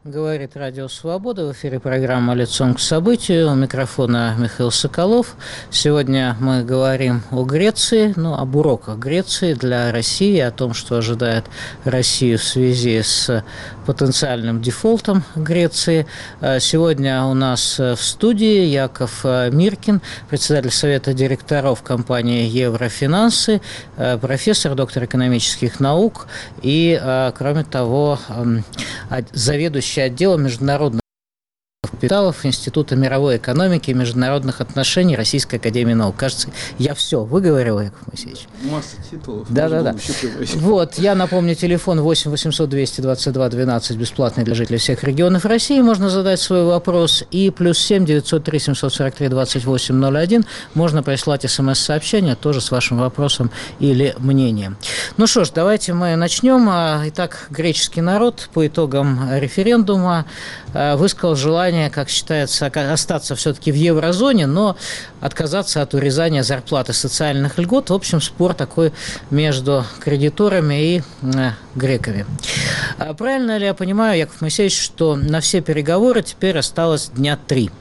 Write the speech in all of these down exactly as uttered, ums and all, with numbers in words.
Говорит Радио Свобода. В эфире программа «Лицом к событию». У микрофона Михаил Соколов. Сегодня мы говорим о Греции, ну, об уроках Греции для России, о том, что ожидает Россию в связи с потенциальным дефолтом Греции. Сегодня у нас в студии Яков Миркин, председатель Совета директоров компании «Еврофинансы», профессор, доктор экономических наук и, кроме того, заведующий отделом международных капиталов Института мировой экономики и международных отношений Российской академии наук. Кажется, я все выговорил, Яков Моисеевич. Масса титулов. Да, да, да. Вот, я напомню, телефон восемь восемьсот двести двадцать два двенадцать, бесплатный для жителей всех регионов России. Можно задать свой вопрос. И плюс семь девятьсот три семьсот сорок три двадцать восемь ноль один. Можно прислать смс-сообщение тоже с вашим вопросом или мнением. Ну что ж, давайте мы начнем. Итак, греческий народ по итогам референдума высказал желание, как считается, остаться все-таки в еврозоне, но отказаться от урезания зарплат и социальных льгот. В общем, спор такой между кредиторами и э, греками. А правильно ли я понимаю, Яков Моисеевич, что на все переговоры теперь осталось дня три?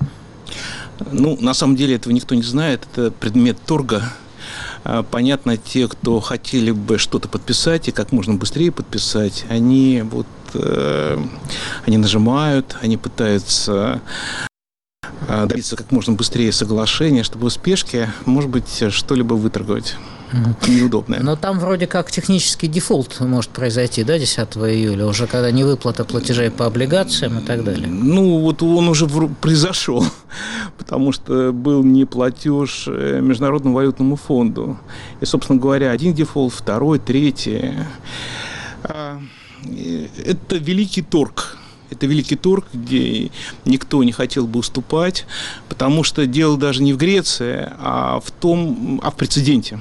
Ну, на самом деле этого никто не знает. Это предмет торга. Понятно, те, кто хотели бы что-то подписать и как можно быстрее подписать, они вот э, они нажимают, они пытаются добиться как можно быстрее соглашения, чтобы в спешке, может быть, что-либо выторговать. Mm-hmm. Неудобное. Но там вроде как технический дефолт может произойти, да, десятого июля, уже когда не выплата платежей по облигациям и так далее. Ну, вот он уже произошел, потому что был неплатеж Международному валютному фонду. И, собственно говоря, один дефолт, второй, третий. Это великий торг. Это великий торг, где никто не хотел бы уступать, потому что дело даже не в Греции, а в том, а в прецеденте.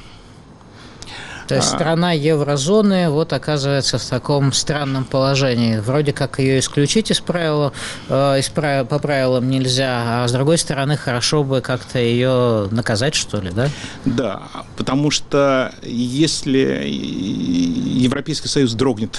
То есть страна еврозоны вот оказывается в таком странном положении. Вроде как ее исключить из правил, э, из правил, по правилам нельзя, а с другой стороны хорошо бы как-то ее наказать, что ли, да? Да, потому что если Европейский Союз дрогнет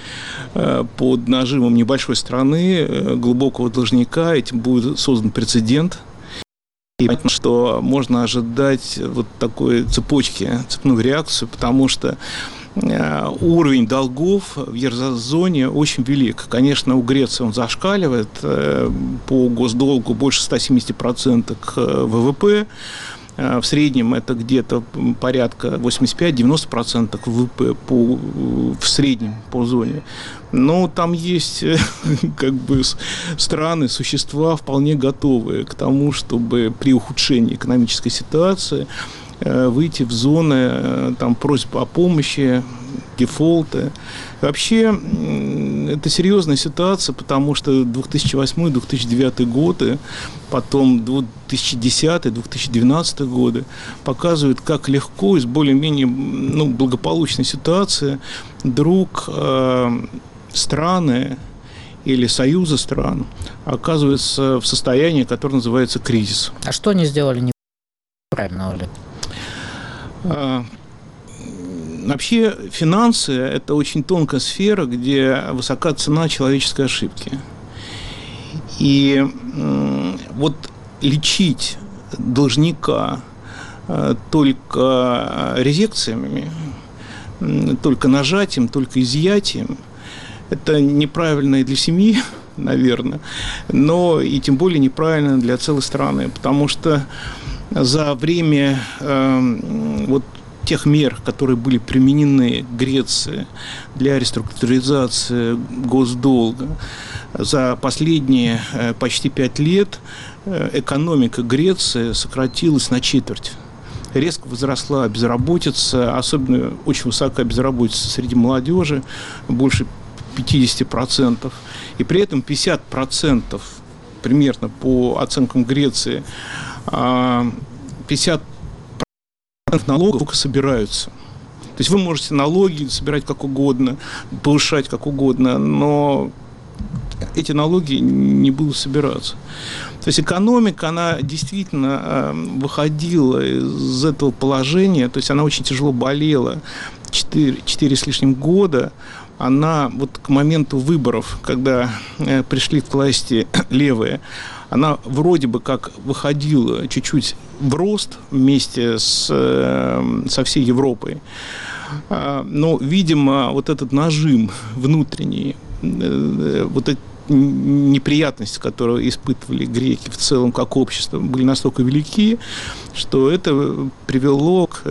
под нажимом небольшой страны, глубокого должника, этим будет создан прецедент. И понятно, что можно ожидать вот такой цепочки, цепную реакцию, потому что уровень долгов в еврозоне очень велик. Конечно, у Греции он зашкаливает по госдолгу больше ста семидесяти процентов к ВВП. В среднем это где-то порядка восемьдесят пять - девяносто процентов ВВП по, в среднем по зоне. Но там есть как бы страны, существа вполне готовые к тому, чтобы при ухудшении экономической ситуации выйти в зоны там, просьб о помощи, дефолты. Вообще, это серьезная ситуация, потому что две тысячи восьмой - две тысячи девятый годы, потом две тысячи десятый - две тысячи двенадцатый годы показывают, как легко из более-менее ну, благополучной ситуации вдруг э, страны или союзы стран оказываются в состоянии, которое называется кризис. А что они сделали неправильно, Оля? Вообще финансы – это очень тонкая сфера, где высока цена человеческой ошибки. И вот лечить должника только резекциями, только нажатием, только изъятием – это неправильно и для семьи, наверное, но и тем более неправильно для целой страны, потому что за время э, вот тех мер, которые были применены к Греции для реструктуризации госдолга, за последние э, почти пять лет э, экономика Греции сократилась на четверть. Резко возросла безработица, особенно очень высокая безработица среди молодежи, больше пятьдесят процентов. И при этом пятьдесят процентов примерно по оценкам Греции пятьдесят процентов налогов только собираются. То есть вы можете налоги собирать как угодно, повышать как угодно, но эти налоги не будут собираться. То есть экономика, она действительно выходила из этого положения, то есть она очень тяжело болела четыре, четыре с лишним года она вот к моменту выборов, когда пришли к власти левые, она вроде бы как выходила чуть-чуть в рост вместе с, со всей Европой. Но, видимо, вот этот нажим внутренний, вот эти неприятности, которые испытывали греки в целом как общество, были настолько велики, что это привело к,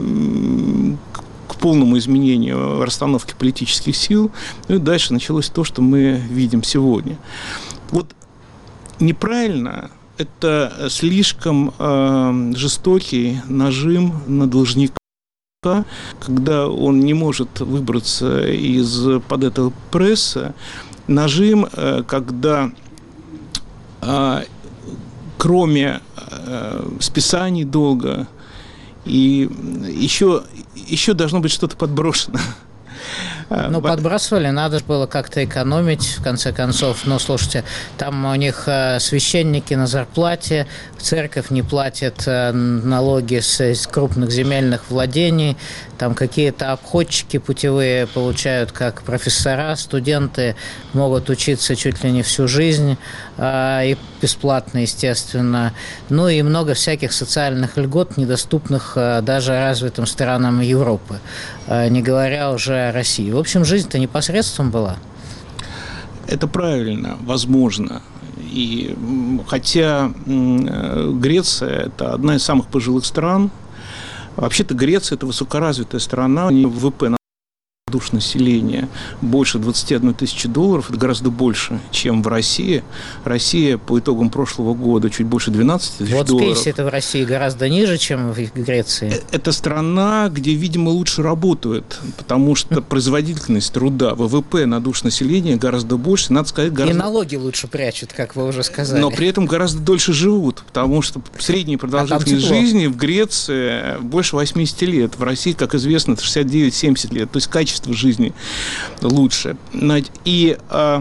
к полному изменению расстановки политических сил. Ну и дальше началось то, что мы видим сегодня. Вот неправильно, это слишком э, жестокий нажим на должника, когда он не может выбраться из-под этого пресса. Нажим, когда кроме списаний долга и еще, еще должно быть что-то подброшено. Ну, подбрасывали, надо же было как-то экономить, в конце концов. Но, слушайте, там у них священники на зарплате, церковь не платит налоги с крупных земельных владений, там какие-то обходчики путевые получают как профессора, студенты могут учиться чуть ли не всю жизнь, и бесплатно, естественно. Ну, и много всяких социальных льгот, недоступных даже развитым странам Европы, не говоря уже о России. В общем, жизнь-то непосредством была. Это правильно, возможно. И хотя Греция – это одна из самых пожилых стран, вообще-то Греция – это высокоразвитая страна, у нее ВВП на душу населения больше двадцать одна тысяча долларов, это гораздо больше, чем в России. Россия по итогам прошлого года чуть больше двенадцать тысяч вот долларов. Вот пенсии-то в России гораздо ниже, чем в Греции. Это страна, где, видимо, лучше работают, потому что производительность труда, ВВП на душу населения гораздо больше, надо сказать, гораздо... И налоги лучше прячут, как вы уже сказали. Но при этом гораздо дольше живут, потому что средняя продолжительность а жизни в Греции больше восемьдесят лет. В России, как известно, это шестьдесят девять - семьдесят лет. То есть качество жизни лучше. И а,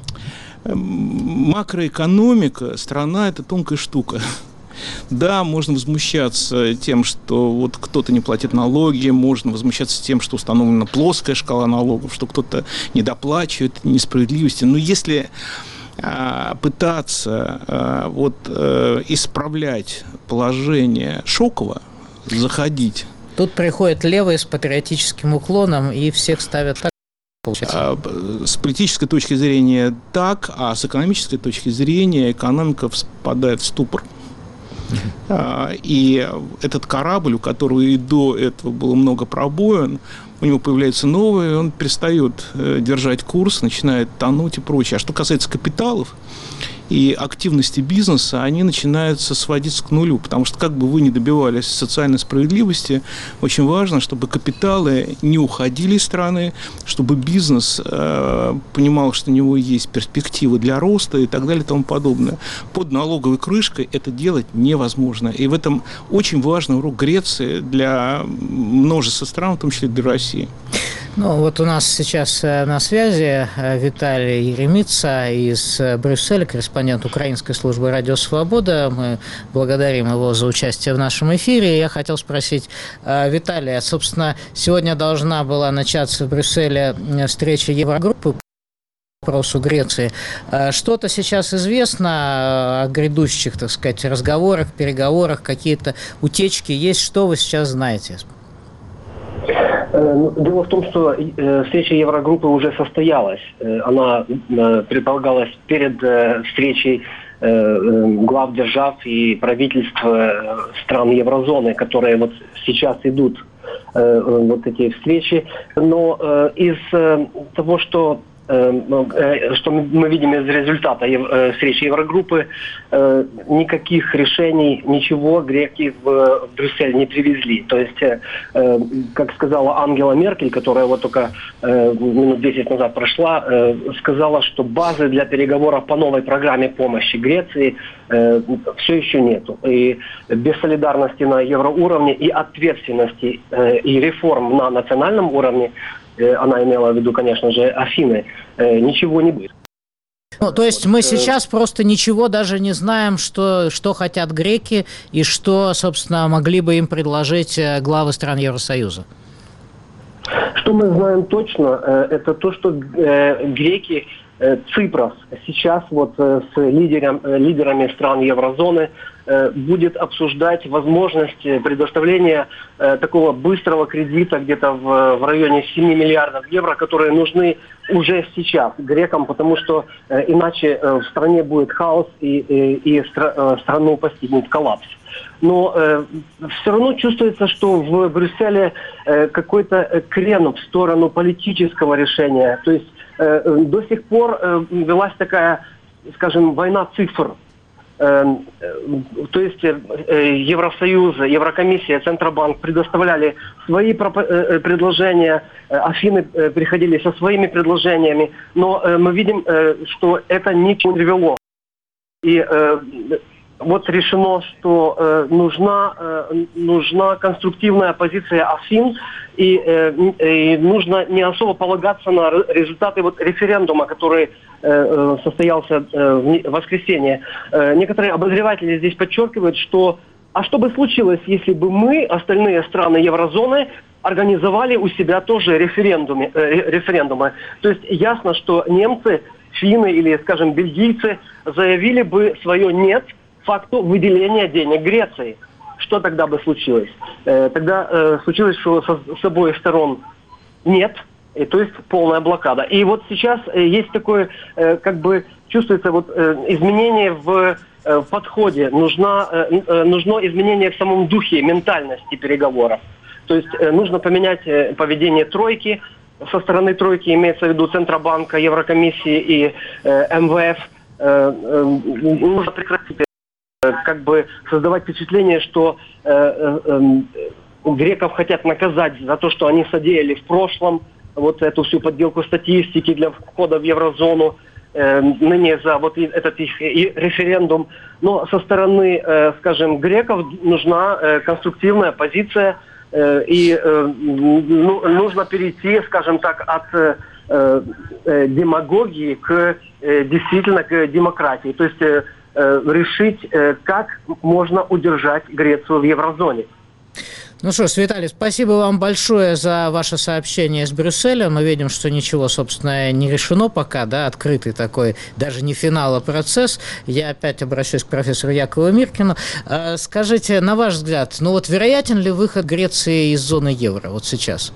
макроэкономика, страна – это тонкая штука. Да, можно возмущаться тем, что вот кто-то не платит налоги, можно возмущаться тем, что установлена плоская шкала налогов, что кто-то недоплачивает, несправедливости. Но если а, пытаться а, вот, а, исправлять положение шоково, заходить... Тут приходят левые с патриотическим уклоном и всех ставят так. Получается. С политической точки зрения так, а с экономической точки зрения экономика впадает в ступор. И этот корабль, у которого и до этого было много пробоин, у него появляется новый, он перестает держать курс, начинает тонуть и прочее. А что касается капиталов и активности бизнеса, они начинаются сводиться к нулю, потому что как бы вы ни добивались социальной справедливости, очень важно, чтобы капиталы не уходили из страны, чтобы бизнес э, понимал, что у него есть перспективы для роста и так далее и тому подобное. Под налоговой крышкой это делать невозможно. И в этом очень важный урок Греции для множества стран, в том числе для России. Ну, вот у нас сейчас на связи Виталий Еремица из Брюсселя, корреспондент Украинской службы «Радио Свобода». Мы благодарим его за участие в нашем эфире. Я хотел спросить Виталия, собственно, сегодня должна была начаться в Брюсселе встреча Еврогруппы по вопросу Греции. Что-то сейчас известно о грядущих, так сказать, разговорах, переговорах, какие-то утечки есть? Что вы сейчас знаете? Дело в том, что встреча Еврогруппы уже состоялась. Она предполагалась перед встречей глав держав и правительств стран еврозоны, которые вот сейчас идут, вот эти встречи. Но из того, что что мы видим из результата встречи Еврогруппы, никаких решений, ничего греки в Брюссель не привезли. То есть, как сказала Ангела Меркель, которая вот только минут десять назад прошла, сказала, что базы для переговоров по новой программе помощи Греции все еще нету. И без солидарности на евроуровне и ответственности и реформ на национальном уровне, она имела в виду, конечно же, Афины, ничего не будет. Ну, то есть мы сейчас просто ничего даже не знаем, что, что хотят греки и что, собственно, могли бы им предложить главы стран Евросоюза? Что мы знаем точно, это то, что греки, Ципрос сейчас вот с лидером, лидерами стран еврозоны будет обсуждать возможность предоставления такого быстрого кредита где-то в, в районе семи миллиардов евро, которые нужны уже сейчас грекам, потому что иначе в стране будет хаос и, и, и стра, страну постигнет коллапс. Но э, все равно чувствуется, что в Брюсселе э, какой-то крен в сторону политического решения. То есть э, до сих пор э, велась такая, скажем, война цифр. Э, э, то есть э, Евросоюз, Еврокомиссия, Центробанк предоставляли свои пропо- э, предложения, э, Афины э, приходили со своими предложениями, но э, мы видим, э, что это ничего не привело. И э, вот решено, что э, нужна, э, нужна конструктивная позиция Афин, и, э, и нужно не особо полагаться на результаты вот референдума, который э, состоялся э, в воскресенье. Э, некоторые обозреватели здесь подчеркивают, что а что бы случилось, если бы мы, остальные страны еврозоны, организовали у себя тоже референдумы, э, референдумы. То есть ясно, что немцы, финны или, скажем, бельгийцы заявили бы свое «нет» факту выделения денег Греции. Что тогда бы случилось? Э, тогда э, случилось, что со, с обоих сторон нет, и, то есть полная блокада. И вот сейчас э, есть такое, э, как бы чувствуется вот э, изменение в, э, в подходе. Нужна, э, э, нужно изменение в самом духе, ментальности переговоров. То есть э, нужно поменять э, поведение тройки. Со стороны тройки имеется в виду Центробанка, Еврокомиссии и э, эм вэ эф. Э, э, нужно прекратить как бы создавать впечатление, что э, э, э, греков хотят наказать за то, что они содеяли в прошлом, вот эту всю подделку статистики для входа в еврозону, э, ныне за вот этот их и референдум. Но со стороны, э, скажем, греков нужна э, конструктивная позиция, э, и э, ну, нужно перейти, скажем так, от э, э, демагогии к э, действительно к демократии. То есть э, решить, как можно удержать Грецию в еврозоне. Ну что ж, Виталий, спасибо вам большое за ваше сообщение из Брюсселя. Мы видим, что ничего, собственно, не решено пока, да, открытый такой, даже не финал, а процесс. Я опять обращусь к профессору Якову Миркину. Скажите, на ваш взгляд, ну вот вероятен ли выход Греции из зоны евро вот сейчас?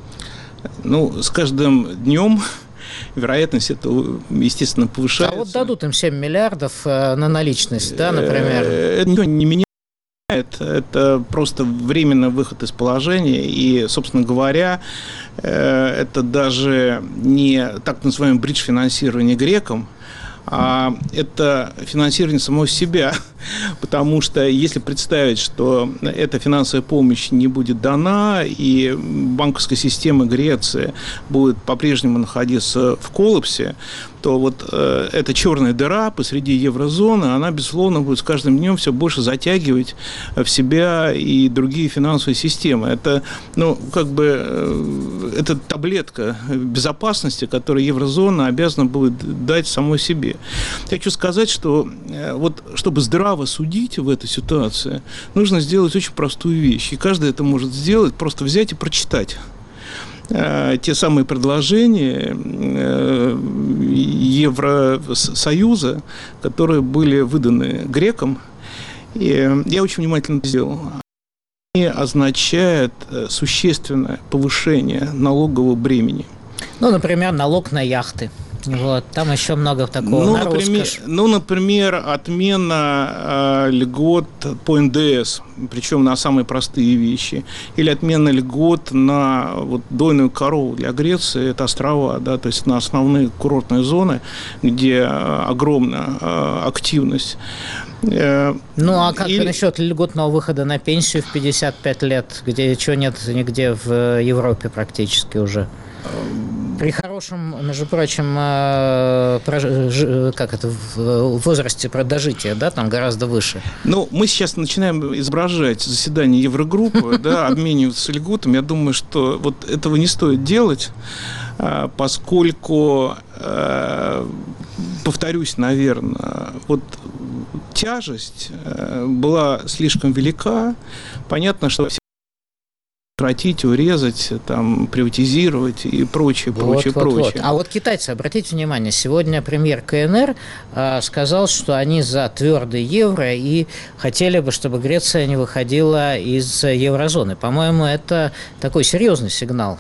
Ну, с каждым днем вероятность этого, естественно, повышается. А вот дадут им семь миллиардов на наличность, да, например? Это ничего не меняет. Это просто временный выход из положения. И, собственно говоря, это даже не так называемое бридж-финансирование грекам, а это финансирование самого себя. Потому что если представить, что эта финансовая помощь не будет дана, и банковская система Греции будет по-прежнему находиться в коллапсе, то вот э, эта черная дыра посреди еврозоны, она, безусловно, будет с каждым днем все больше затягивать в себя и другие финансовые системы. Это, ну, как бы, э, это таблетка безопасности, которую еврозона обязана будет дать самой себе. Хочу сказать, что э, вот, чтобы здраво судить в этой ситуации, нужно сделать очень простую вещь. И каждый это может сделать, просто взять и прочитать те самые предложения Евросоюза, которые были выданы грекам. И я очень внимательно это сделал. Они означают существенное повышение налогового бремени. Ну, например, налог на яхты. Вот, там еще много такого. Ну, на например, ну, например, отмена э, льгот по эн дэ эс, причем на самые простые вещи, или отмена льгот на вот, дойную корову для Греции, это острова, да, то есть на основные курортные зоны, где огромная э, активность. Ну, а как Или... насчет льготного выхода на пенсию в пятьдесят пять лет, где чего нет нигде в Европе практически уже? При хорошем, между прочим, как это, в возрасте дожития, да, там гораздо выше. Ну, мы сейчас начинаем изображать заседание Еврогруппы, да, обмениваться льготами. Я думаю, что вот этого не стоит делать, поскольку, повторюсь, наверное, вот тяжесть была слишком велика. Понятно, что сократить, урезать, там, приватизировать и прочее, прочее, вот, прочее. Вот, вот. А вот китайцы, обратите внимание, сегодня премьер КНР э, сказал, что они за твердый евро и хотели бы, чтобы Греция не выходила из еврозоны. По-моему, это такой серьезный сигнал.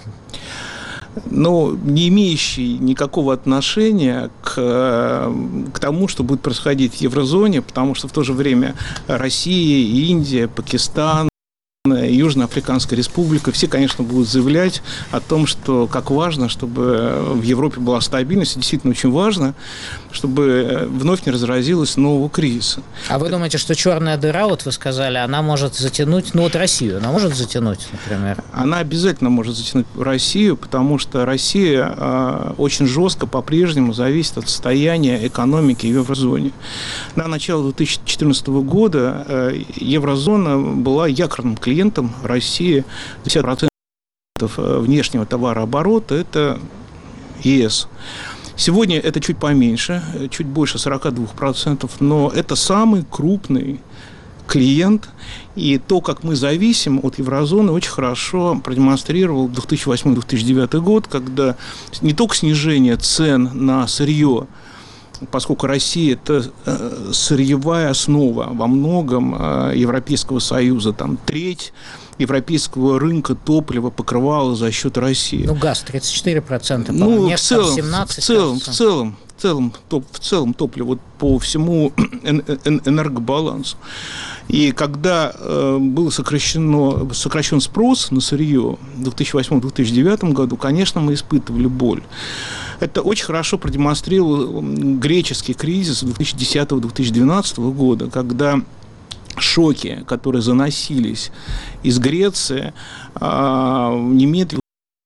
Но не имеющий никакого отношения к, к тому, что будет происходить в еврозоне, потому что в то же время Россия, Индия, Пакистан, Южноафриканская республика, все, конечно, будут заявлять о том, что как важно, чтобы в Европе была стабильность, и действительно очень важно, чтобы вновь не разразилось нового кризиса. А вы думаете, что черная дыра, вот вы сказали, она может затянуть, ну вот Россию, она может затянуть, например? Она обязательно может затянуть Россию, потому что Россия э, очень жестко по-прежнему зависит от состояния экономики в еврозоне. На начало две тысячи четырнадцатого года э, еврозона была якорным клиентом России. пятьдесят процентов внешнего товарооборота – это ЕС. Сегодня это чуть поменьше, чуть больше сорок два процента, но это самый крупный клиент. И то, как мы зависим от еврозоны, очень хорошо продемонстрировал две тысячи восьмой - две тысячи девятый год, когда не только снижение цен на сырье, поскольку Россия – это сырьевая основа во многом Европейского Союза, там треть европейского рынка топлива покрывала за счет России. Ну, газ тридцать четыре процента, ну, нефть в целом, семнадцать процентов. В целом, в целом, в целом, топ, в целом топливо вот по всему энергобалансу. И когда э, был сокращено, сокращен спрос на сырье в две тысячи восьмом - две тысячи девятом году, конечно, мы испытывали боль. Это очень хорошо продемонстрировал греческий кризис две тысячи десятого - две тысячи двенадцатого года, когда шоки, которые заносились из Греции, немедленно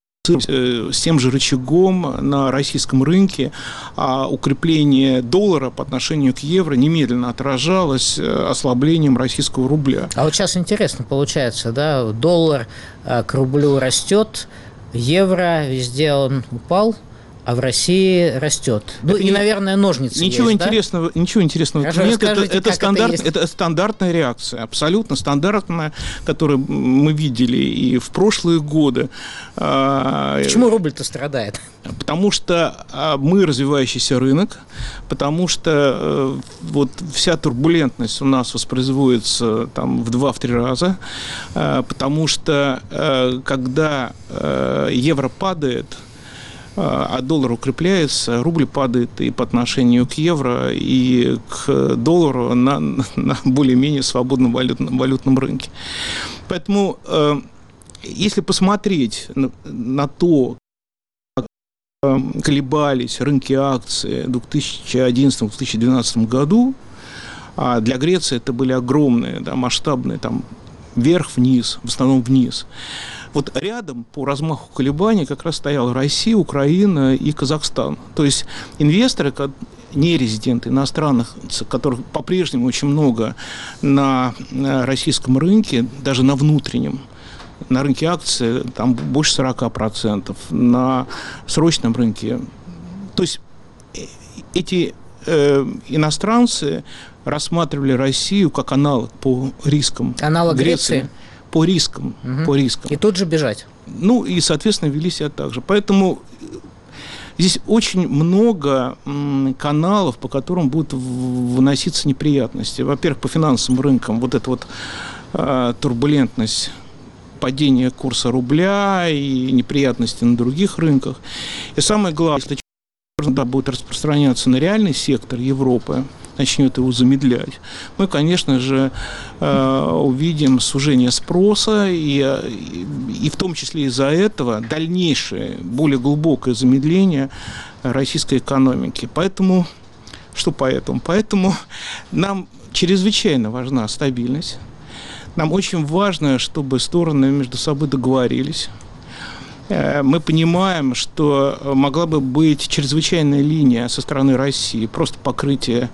с тем же рычагом на российском рынке, а укрепление доллара по отношению к евро немедленно отражалось ослаблением российского рубля. А вот сейчас интересно получается, да, доллар к рублю растет, евро везде он упал, а в России растет. Ну, и, наверное, ножницы ничего есть, интересного, да? Ничего интересного Хорошо, нет. Это, это, стандарт, это, это стандартная реакция, абсолютно стандартная, которую мы видели и в прошлые годы. Почему рубль-то страдает? Потому что мы развивающийся рынок, потому что вот вся турбулентность у нас воспроизводится там в два-три раза, потому что когда евро падает, а доллар укрепляется, рубль падает и по отношению к евро, и к доллару на, на более-менее свободном валютном, валютном рынке. Поэтому, э, если посмотреть на, на то, как э, колебались рынки акций в две тысячи одиннадцатом - две тысячи двенадцатом году, а для Греции это были огромные, да, масштабные, там, вверх-вниз, в основном вниз. Вот рядом по размаху колебаний как раз стояла Россия, Украина и Казахстан. То есть инвесторы, не резиденты, иностранных, которых по-прежнему очень много на российском рынке, даже на внутреннем, на рынке акций там больше сорок процентов, на срочном рынке. То есть эти э, иностранцы рассматривали Россию как аналог по рискам. Аналог Греции? Греции. По рискам, угу. по рискам. И тут же бежать. Ну, и, соответственно, вели себя так же. Поэтому здесь очень много каналов, по которым будут выноситься неприятности. Во-первых, по финансовым рынкам вот эта вот э, турбулентность, падение курса рубля и неприятности на других рынках. И самое главное, если да, будет распространяться на реальный сектор Европы, начнет его замедлять, мы, конечно же, увидим сужение спроса, и, и в том числе из-за этого дальнейшее, более глубокое замедление российской экономики. Поэтому, что поэтому? Поэтому нам чрезвычайно важна стабильность. Нам очень важно, чтобы стороны между собой договорились. Мы понимаем, что могла бы быть чрезвычайная линия со стороны России, просто покрытие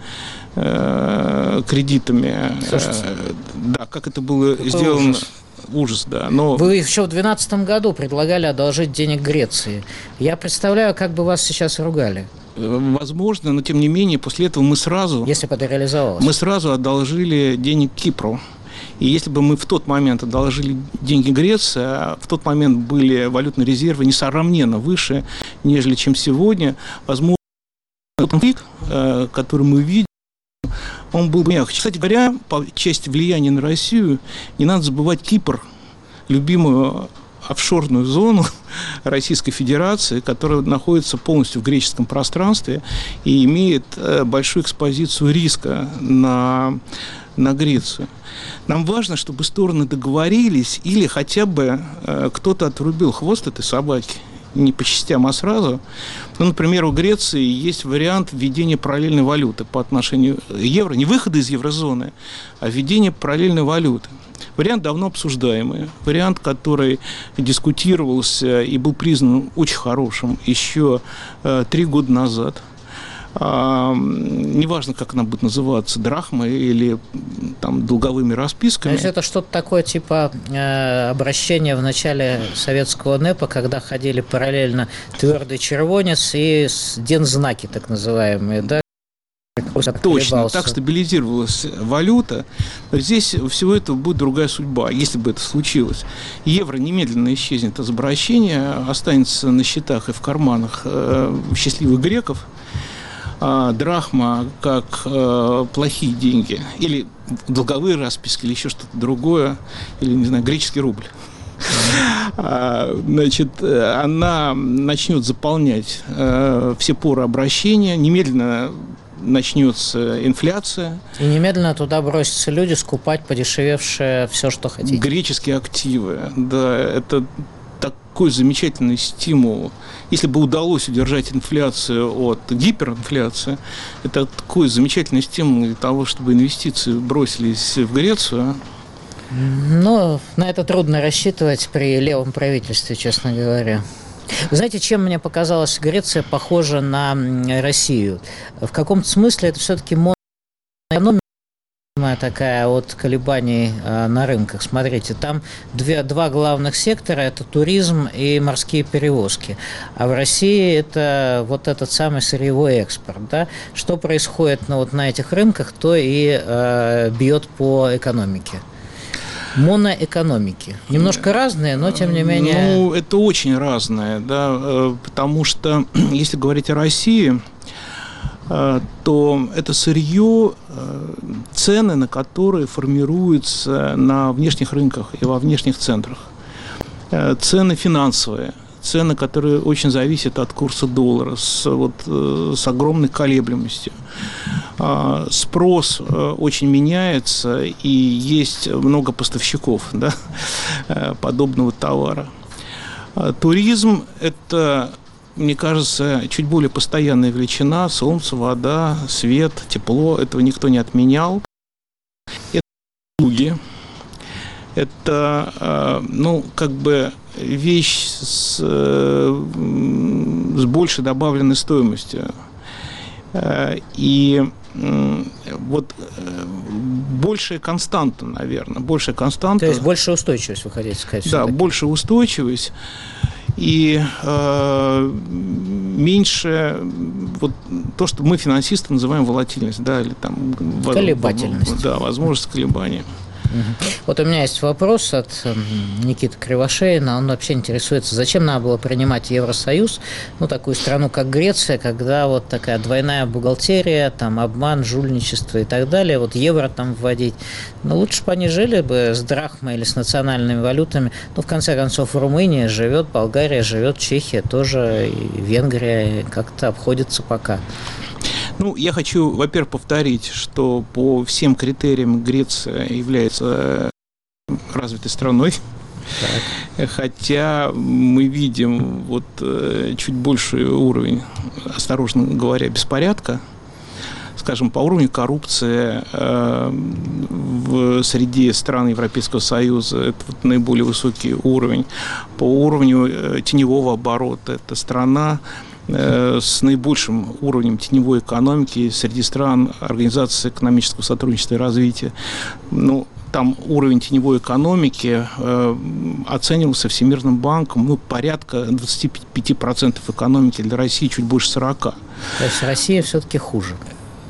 э, кредитами. Слушайте, э, да, как это было сделано. Ужас. Ужас, да. Но... Вы еще в две тысячи двенадцатом году предлагали одолжить денег Греции. Я представляю, как бы вас сейчас ругали. Возможно, но тем не менее, после этого мы сразу... Если бы это реализовалось. Мы сразу одолжили денег Кипру. И если бы мы в тот момент одолжили деньги Греции, а в тот момент были валютные резервы несравненно выше, нежели чем сегодня, возможно, конфликт, который мы видим, он был бы мягче. Кстати говоря, по части влияния на Россию, не надо забывать Кипр, любимую офшорную зону Российской Федерации, которая находится полностью в греческом пространстве и имеет большую экспозицию риска на, на Грецию. Нам важно, чтобы стороны договорились или хотя бы кто-то отрубил хвост этой собаки. Не по частям, а сразу. Ну, например, у Греции есть вариант введения параллельной валюты по отношению к евро. Не выхода из еврозоны, а введения параллельной валюты. Вариант давно обсуждаемый. Вариант, который дискутировался и был признан очень хорошим еще э, три года назад. А, неважно, как она будет называться, драхмой или там долговыми расписками. То есть это что-то такое типа э, обращения в начале советского НЭПа, когда ходили параллельно твердый червонец и дензнаки, так называемые, да? Точно, так стабилизировалась валюта. Здесь всего этого будет другая судьба, если бы это случилось. Евро немедленно исчезнет из обращения, останется на счетах и в карманах э, счастливых греков. А драхма как э, плохие деньги, или долговые расписки, или еще что-то другое, или, не знаю, греческий рубль. А, значит, она начнет заполнять э, все поры обращения, немедленно начнется инфляция. И немедленно туда бросятся люди скупать подешевевшее все, что хотите. Греческие активы, да, это такой замечательный стимул. Если бы удалось удержать инфляцию от гиперинфляции, это такой замечательный стимул для того, чтобы инвестиции бросились в Грецию. Ну, на это трудно рассчитывать при левом правительстве, честно говоря. Вы знаете, чем мне показалась Греция похожа на Россию? В каком-то смысле это все-таки моноэкономия такая от колебаний э, на рынках. Смотрите, там две, два главных сектора – это туризм и морские перевозки. А в России это вот этот самый сырьевой экспорт. Да? Что происходит ну, вот на этих рынках, то и э, бьет по экономике. Моноэкономики. Немножко разные, но тем не менее... Ну, это очень разное, да, потому что, если говорить о России, то это сырье, цены на которые формируются на внешних рынках и во внешних центрах. Цены финансовые, цены, которые очень зависят от курса доллара, с, вот, с огромной колеблемостью. Спрос очень меняется, и есть много поставщиков, да, подобного товара. Туризм – это, мне кажется, чуть более постоянная величина. Солнце, вода, свет, тепло – этого никто не отменял. Это услуги. Это, ну, как бы вещь с, с большей добавленной стоимостью. И вот большая константа, наверное, большая константа. То есть большая устойчивость, вы хотите сказать? Да, все-таки. Большая устойчивость и э, меньше вот то, что мы финансисты называем волатильность, да, или там колебательность. Да, возможность колебаний. Вот у меня есть вопрос от Никиты Кривошеина. Он вообще интересуется, зачем надо было принимать Евросоюз, ну, такую страну, как Греция, когда вот такая двойная бухгалтерия, там, обман, жульничество и так далее, вот евро там вводить. Ну, лучше бы они жили бы с драхмой или с национальными валютами. Ну, в конце концов, Румыния живет, Болгария живет, Чехия тоже, и Венгрия как-то обходится пока. Ну, я хочу, во-первых, повторить, что по всем критериям Греция является развитой страной. Так. Хотя мы видим вот чуть больший уровень, осторожно говоря, беспорядка. Скажем, по уровню коррупции э, в среде стран Европейского Союза это вот наиболее высокий уровень. По уровню э, теневого оборота это страна с наибольшим уровнем теневой экономики среди стран Организации экономического сотрудничества и развития. Ну, там уровень теневой экономики э, оценивался Всемирным банком ну, порядка двадцать пять процентов экономики, для России чуть больше сорок процентов. То есть Россия все-таки хуже?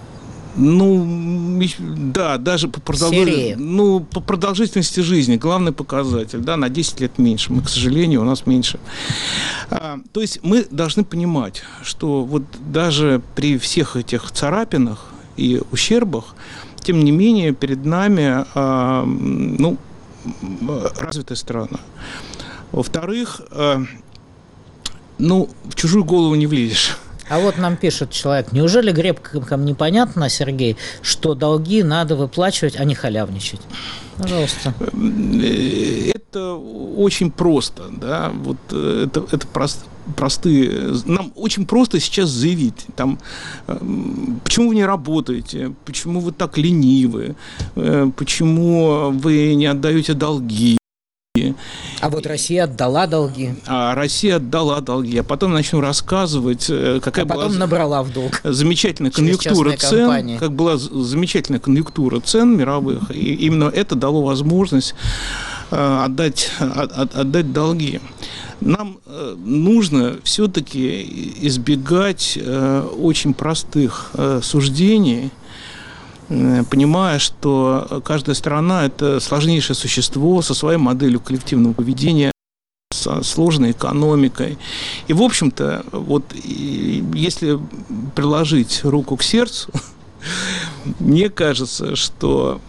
Ну, да, даже по, продолж... ну, по продолжительности жизни, главный показатель, да, на десять лет меньше. Мы, к сожалению, у нас меньше. А, то есть мы должны понимать, что вот даже при всех этих царапинах и ущербах, тем не менее, перед нами, а, ну, развитая страна. Во-вторых, а, ну, в чужую голову не влезешь. А вот нам пишет человек, неужели грекам непонятно, Сергей, что долги надо выплачивать, а не халявничать? Пожалуйста. Это очень просто, да, вот это, это прост, простые, нам очень просто сейчас заявить, там, почему вы не работаете, почему вы так ленивы, почему вы не отдаете долги. А вот Россия отдала долги. А Россия отдала долги. А потом начну рассказывать, какая а потом была набрала в долг. замечательная конъюнктура цен, компании. Как была замечательная конъюнктура цен мировых. И именно это дало возможность отдать, от, отдать долги. Нам нужно все-таки избегать очень простых суждений, понимая, что каждая страна – это сложнейшее существо со своей моделью коллективного поведения, со сложной экономикой. И, в общем-то, вот если приложить руку к сердцу, мне кажется, что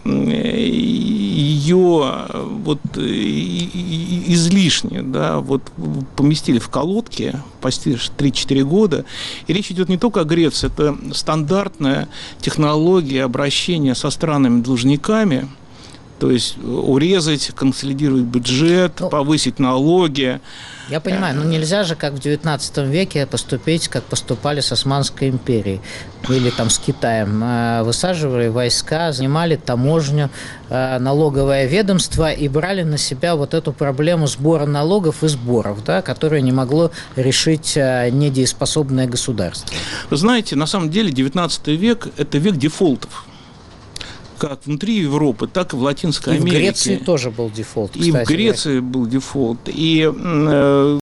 ее вот излишне, да, вот поместили в колодки почти три-четыре года. И речь идет не только о Греции, это стандартная технология обращения со странами-должниками, то есть урезать, консолидировать бюджет, ну, повысить налоги. Я понимаю, но нельзя же, как в девятнадцатом веке, поступить, как поступали с Османской империей или там с Китаем. Высаживали войска, занимали таможню, налоговое ведомство и брали на себя вот эту проблему сбора налогов и сборов, да, которую не могло решить недееспособное государство. Вы знаете, на самом деле девятнадцатый век – это век дефолтов. Как внутри Европы, так и в Латинской и Америке. И в Греции тоже был дефолт, кстати. И в Греции был дефолт. И э,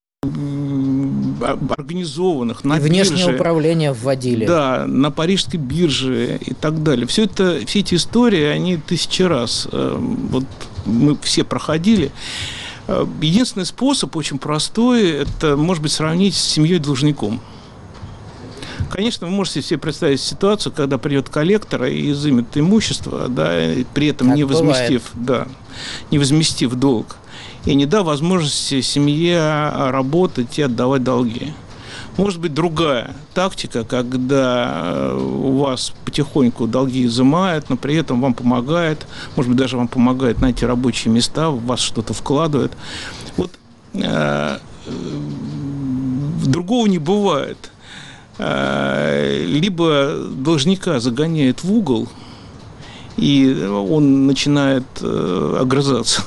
организованных на и внешнее бирже, управление вводили. Да, на парижской бирже и так далее. Все, это, все эти истории, они тысячи раз э, вот мы все проходили. Единственный способ, очень простой, это, может быть, сравнить с семьей-должником. Конечно, вы можете себе представить ситуацию, когда придет коллектор и изымет имущество, да, при этом так не возместив, да, не возместив долг, и не дав возможности семье работать и отдавать долги. Может быть, другая тактика, когда у вас потихоньку долги изымают, но при этом вам помогает, может быть, даже вам помогает найти рабочие места, в вас что-то вкладывает. Вот э, другого не бывает. Либо должника загоняет в угол, и он начинает огрызаться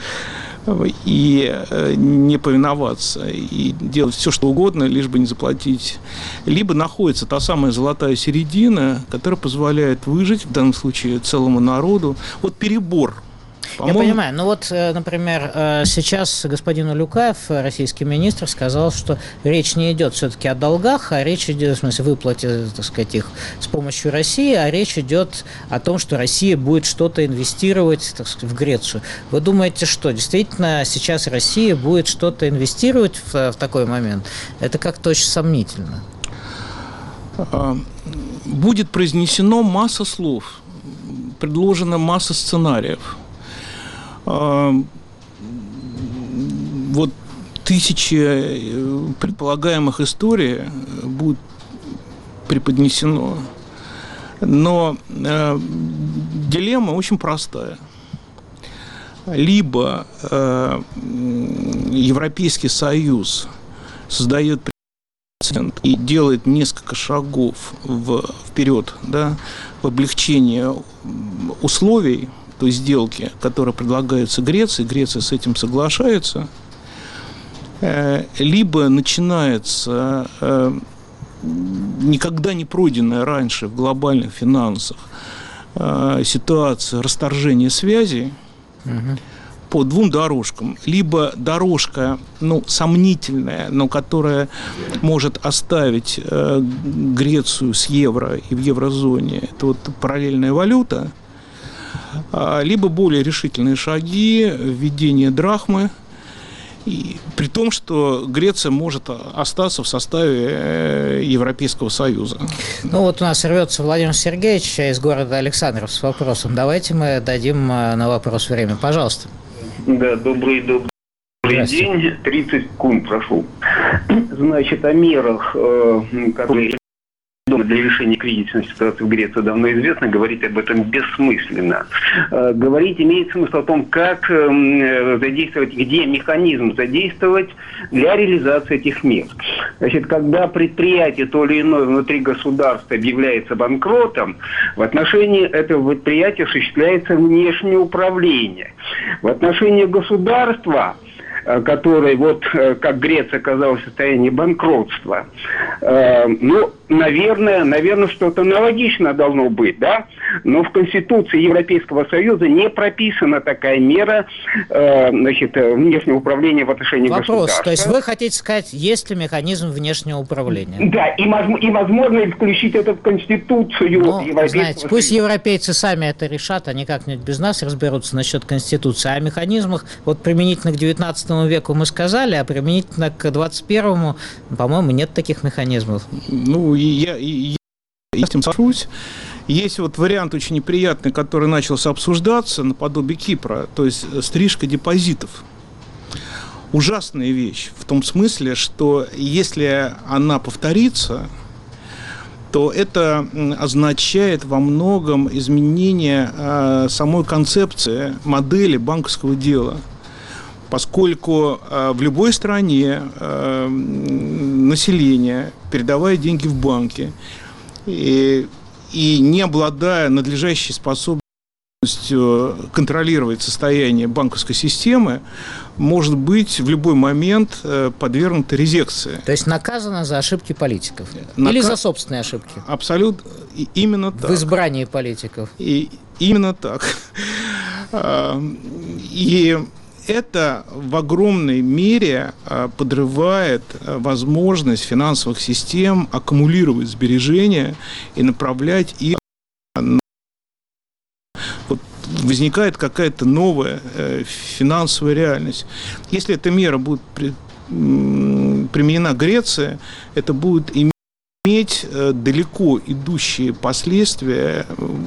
и не повиноваться, и делать все, что угодно, лишь бы не заплатить. Либо находится та самая золотая середина, которая позволяет выжить, в данном случае, целому народу. Вот перебор. По-моему... Я понимаю. Ну вот, например, сейчас господин Улюкаев, российский министр, сказал, что речь не идет все-таки о долгах, а речь идет, в смысле, выплате, так сказать, их с помощью России, а речь идет о том, что Россия будет что-то инвестировать, так сказать, в Грецию. Вы думаете, что действительно сейчас Россия будет что-то инвестировать в, в такой момент? Это как-то очень сомнительно. Будет произнесено масса слов, предложена масса сценариев. Вот тысячи предполагаемых историй будут преподнесено. Но э, дилемма очень простая. Либо э, Европейский Союз создает прецедент и делает несколько шагов в, вперед, да, в облегчение условий той сделки, которая предлагается Греции, Греция с этим соглашается, либо начинается никогда не пройденная раньше в глобальных финансах ситуация расторжения связей, угу. по двум дорожкам. Либо дорожка, ну, сомнительная, но которая может оставить э, Грецию с евро и в еврозоне. Это вот параллельная валюта. Либо более решительные шаги, введение драхмы, и, при том, что Греция может остаться в составе Европейского Союза. Ну вот у нас рвется Владимир Сергеевич из города Александров с вопросом. Давайте мы дадим на вопрос время. Пожалуйста. Да, добрый, добрый день. тридцать секунд прошу. Значит, о мерах, которые для решения кризисной ситуации в Греции давно известно, говорить об этом бессмысленно. Говорить имеет смысл о том, как задействовать, где механизм задействовать для реализации этих мер. Значит, когда предприятие то или иное внутри государства объявляется банкротом, в отношении этого предприятия осуществляется внешнее управление. В отношении государства, который, вот, как Греция оказалась в состоянии банкротства, э, ну, наверное, наверное, что-то аналогичное должно быть, да? Но в Конституции Европейского Союза не прописана такая мера, э, значит, внешнего управления в отношении Вопрос, государства. То есть вы хотите сказать, есть ли механизм внешнего управления? Да, и, и возможно ли включить это в Конституцию ну, Европейского знаете, Союза? Пусть европейцы сами это решат, они как-нибудь без нас разберутся насчет Конституции. А о механизмах, вот применительно к девятнадцатому веку мы сказали, а применительно к двадцать первому, по-моему, нет таких механизмов. Ну, и я, и я с этим соглашусь. Есть вот вариант очень неприятный, который начался обсуждаться наподобие Кипра, то есть стрижка депозитов. Ужасная вещь в том смысле, что если она повторится, то это означает во многом изменение э, самой концепции, модели банковского дела. Поскольку э, в любой стране э, население, передавая деньги в банки и, и не обладая надлежащей способностью контролировать состояние банковской системы, может быть в любой момент э, подвергнута резекции. То есть наказано за ошибки политиков? Нака... Или за собственные ошибки? Абсолютно, именно так. В избрании политиков? И именно так. И это в огромной мере подрывает возможность финансовых систем аккумулировать сбережения и направлять их. Вот возникает какая-то новая финансовая реальность. Если эта мера будет применена Греции, это будет иметь далеко идущие последствия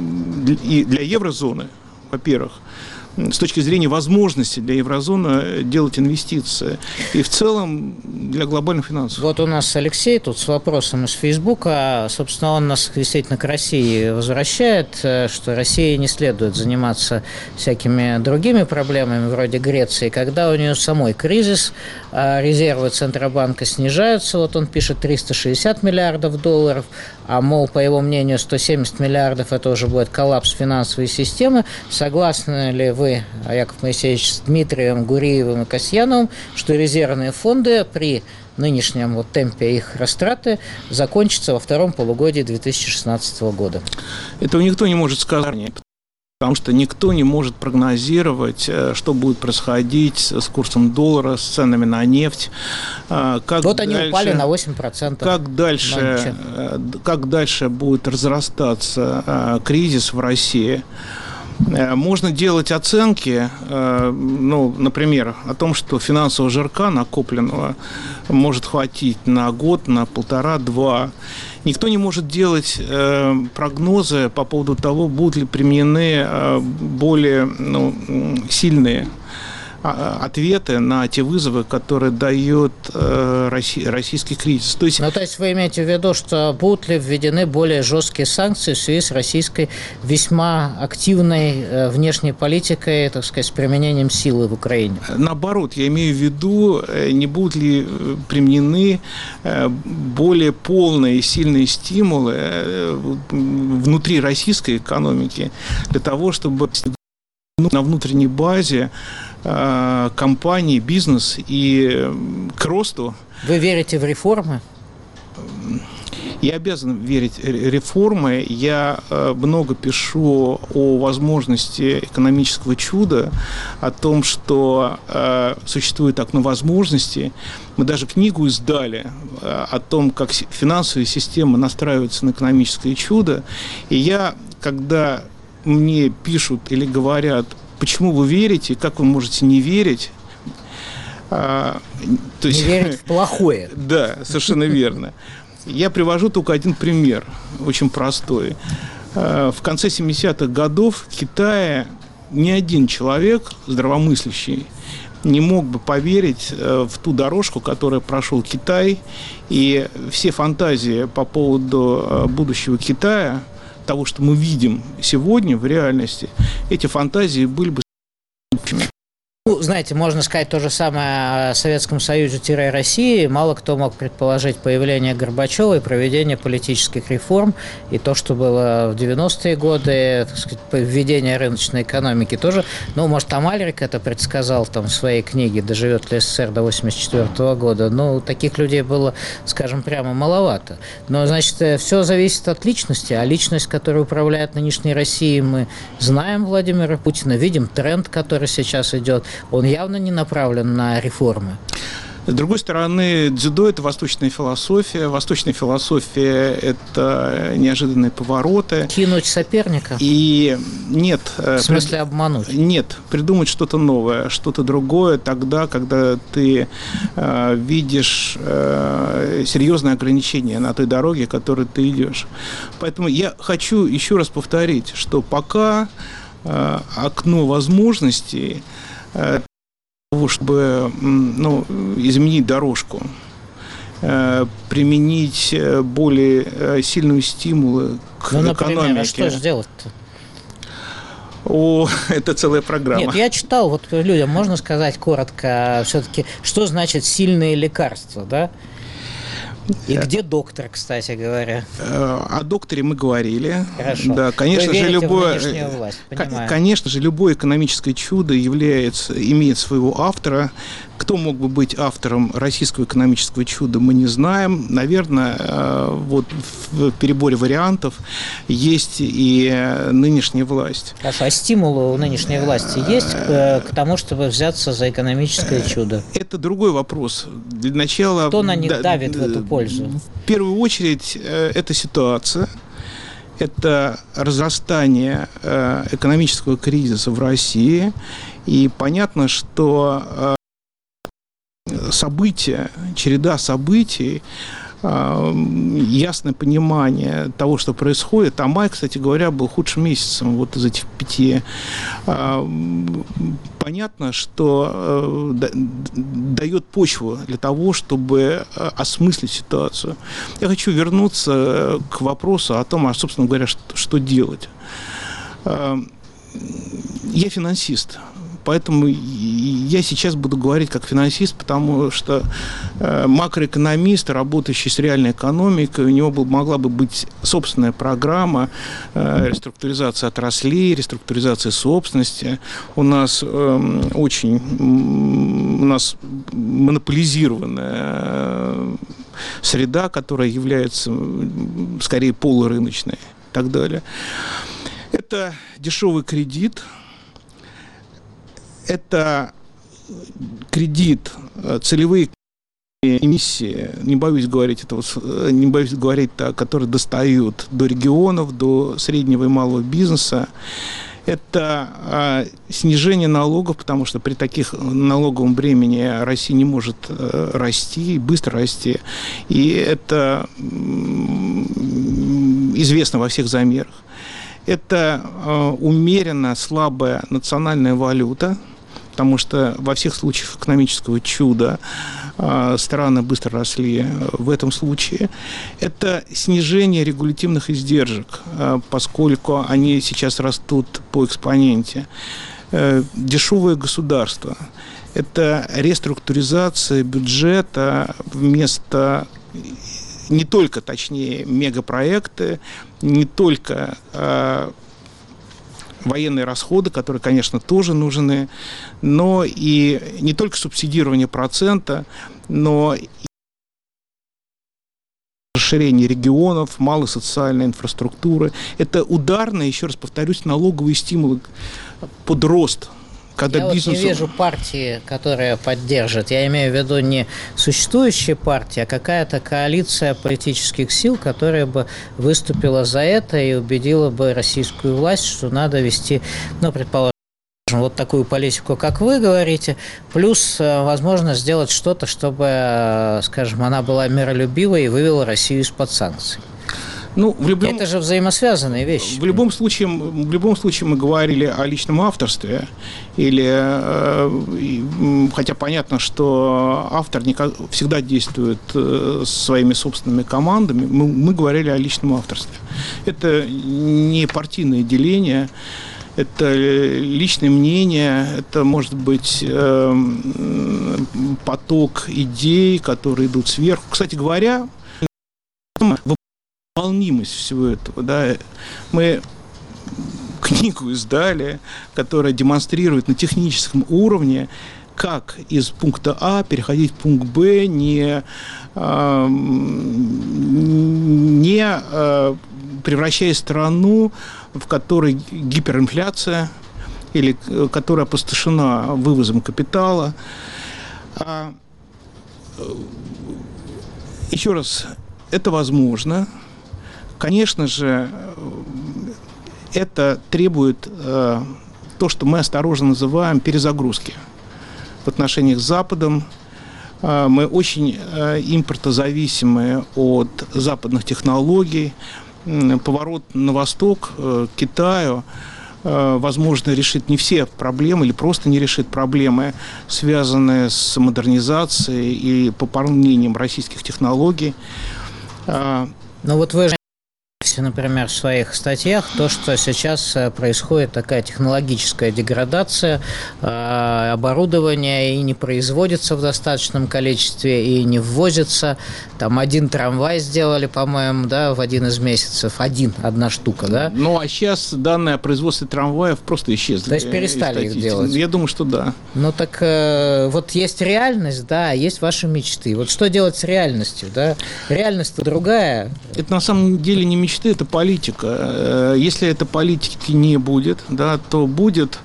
и для еврозоны, во-первых, с точки зрения возможности для еврозоны делать инвестиции. И в целом для глобальных финансов. Вот у нас Алексей тут с вопросом из Фейсбука. Собственно, он нас действительно к России возвращает, что России не следует заниматься всякими другими проблемами, вроде Греции, когда у нее самой кризис, резервы Центробанка снижаются. Вот он пишет триста шестьдесят миллиардов долларов, а, мол, по его мнению, сто семьдесят миллиардов – это уже будет коллапс финансовой системы. Согласны ли вы, Яков Моисеевич, с Дмитрием Гуриевым и Касьяновым, что резервные фонды при нынешнем вот темпе их растраты закончатся во втором полугодии две тысячи шестнадцатого года? Этого никто не может сказать, потому что никто не может прогнозировать, что будет происходить с курсом доллара, с ценами на нефть. Как вот они дальше, упали на восемь процентов. Как дальше, как дальше будет разрастаться кризис в России? Можно делать оценки, ну, например, о том, что финансового жирка накопленного может хватить на год, на полтора-два. Никто не может делать прогнозы по поводу того, будут ли применены более, ну, сильные ответы на те вызовы, которые дает э, российский кризис. То есть... Ну, то есть вы имеете в виду, что будут ли введены более жесткие санкции в связи с российской весьма активной э, внешней политикой, так сказать, с применением силы в Украине? Наоборот, я имею в виду, не будут ли применены более полные и сильные стимулы внутри российской экономики для того, чтобы на внутренней базе компании, бизнес и к росту. Вы верите в реформы? Я обязан верить реформы. Я много пишу о возможности экономического чуда, о том, что существует окно возможностей. Мы даже книгу издали о том, как финансовая система настраивается на экономическое чудо. И я, когда мне пишут или говорят, почему вы верите, как вы можете не верить, А, то есть, не верить в плохое. Да, совершенно верно. Я привожу только один пример, очень простой. В конце семидесятых годов в Китае ни один человек здравомыслящий не мог бы поверить в ту дорожку, которую прошел Китай, и все фантазии по поводу будущего Китая, того, что мы видим сегодня в реальности, эти фантазии были бы... Ну, знаете, можно сказать то же самое о Советском Союзе-России. Мало кто мог предположить появление Горбачева и проведение политических реформ. И то, что было в девяностые годы, так сказать, введение рыночной экономики тоже. Ну, может, там Альрик это предсказал там, в своей книге «Доживет ли СССР до восемьдесят четвёртого года». Но таких людей было, скажем прямо, маловато. Но, значит, все зависит от личности. А личность, которая управляет нынешней Россией, мы знаем Владимира Путина, видим тренд, который сейчас идет. Он явно не направлен на реформы. С другой стороны, дзюдо – это восточная философия. Восточная философия – это неожиданные повороты. Кинуть соперника? И нет. В смысле прид... обмануть? Нет. Придумать что-то новое, что-то другое тогда, когда ты э, видишь э, серьезные ограничения на той дороге, которой ты идешь. Поэтому я хочу еще раз повторить, что пока э, окно возможностей того, чтобы ну, изменить дорожку, применить более сильные стимулы к ну, например, экономике. А что же делать-то? О, это целая программа. Нет, я читал, вот людям можно сказать коротко, все-таки, что значит сильные лекарства, да? И где доктор, кстати говоря? О докторе мы говорили. Хорошо. Да, конечно Вы же, любое, в нынешнюю власть, понимаю. Конечно же, любое экономическое чудо является, имеет своего автора. Кто мог бы быть автором российского экономического чуда, мы не знаем. Наверное, вот в переборе вариантов есть и нынешняя власть. Хорошо. А стимулы у нынешней власти есть к, к тому, чтобы взяться за экономическое чудо? Это другой вопрос. Для начала... Кто на них да, давит в эту пользу? В первую очередь, это ситуация. Это разрастание экономического кризиса в России. И понятно, что события, череда событий, ясное понимание того, что происходит. А май, кстати говоря, был худшим месяцем вот из этих пяти. Понятно, что дает почву для того, чтобы осмыслить ситуацию. Я хочу вернуться к вопросу о том, а, собственно говоря, что, что делать. Я финансист. Поэтому я сейчас буду говорить как финансист, потому что макроэкономист, работающий с реальной экономикой, у него могла бы быть собственная программа реструктуризации отраслей, реструктуризации собственности. У нас очень у нас монополизированная среда, которая является скорее полурыночной и так далее. Это дешевый кредит. Это кредит, целевые эмиссии, не боюсь говорить этого, не боюсь говорить так, которые достают до регионов, до среднего и малого бизнеса. Это а, снижение налогов, потому что при таких налоговом бремени Россия не может а, расти, быстро расти. И это м, известно во всех замерах. Это а, умеренно слабая национальная валюта, потому что во всех случаях экономического чуда э, страны быстро росли в этом случае. Это снижение регулятивных издержек, э, поскольку они сейчас растут по экспоненте. Э, дешевое государство. Это реструктуризация бюджета вместо... Не только, точнее, мегапроекты, не только... Э, военные расходы, которые, конечно, тоже нужны, но и не только субсидирование процента, но расширение регионов, малой социальной инфраструктуры. Это ударные, еще раз повторюсь, налоговые стимулы под рост. Когда я бизнесу... вот не вижу партии, которая поддержит. Я имею в виду не существующие партии, а какая-то коалиция политических сил, которая бы выступила за это и убедила бы российскую власть, что надо вести, ну, предположим, вот такую политику, как вы говорите, плюс, возможно, сделать что-то, чтобы, скажем, она была миролюбивой и вывела Россию из-под санкций. Ну, в любом, это же взаимосвязанные вещи. В любом случае, в любом случае мы говорили о личном авторстве, или, хотя понятно, что автор всегда действует своими собственными командами, мы, мы говорили о личном авторстве. Это не партийное деление, это личное мнение, это может быть поток идей, которые идут сверху. Кстати говоря, выполнимость всего этого, да, мы книгу издали, которая демонстрирует на техническом уровне, как из пункта А переходить в пункт Б, не, не превращая страну, в которой гиперинфляция или которая опустошена вывозом капитала. Еще раз, это возможно. Конечно же, это требует э, то, что мы осторожно называем перезагрузки в отношениях с Западом. Э, мы очень э, импортозависимы от западных технологий. Э, поворот на восток, э, к Китаю, э, возможно, решит не все проблемы или просто не решит проблемы, связанные с модернизацией и пополнением российских технологий. Э, Но вот вы же, например, в своих статьях то, что сейчас происходит такая технологическая деградация э, оборудования и не производится в достаточном количестве и не ввозится. Там один трамвай сделали, по-моему, да, в один из месяцев. Один, одна штука, да? Ну, а сейчас данные о производстве трамваев просто исчезли. То есть перестали их делать? Я думаю, что да. Ну, так э, вот есть реальность, да, есть ваши мечты. Вот что делать с реальностью, да? Реальность-то другая. Это на самом деле не мечты, это политика. Если этой политики не будет, да, то будет